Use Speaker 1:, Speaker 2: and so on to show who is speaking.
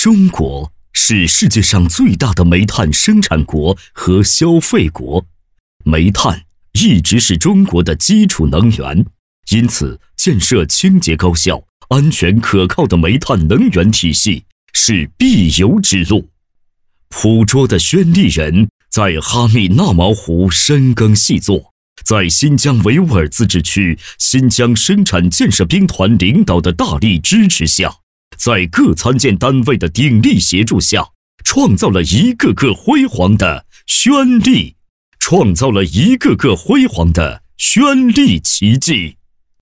Speaker 1: 中国是世界上最大的煤炭生产国和消费国，煤炭一直是中国的基础能源，因此建设清洁高效、安全可靠的煤炭能源体系是必由之路。捕捉的宣利人在哈密纳毛湖深耕细作，在新疆维吾尔自治区新疆生产建设兵团领导的大力支持下，在各参建单位的鼎力协助下，创造了一个个辉煌的宣利奇迹。